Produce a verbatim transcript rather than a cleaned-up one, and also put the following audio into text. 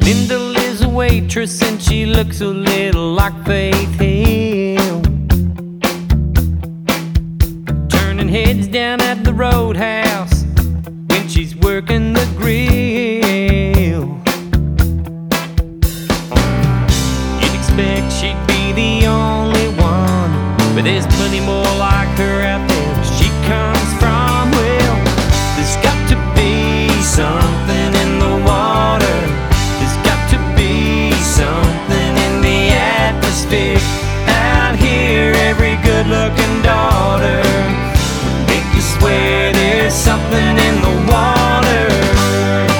Lyndall is a waitress and she looks a little like Faith Hill, turning heads down at the Roadhouse.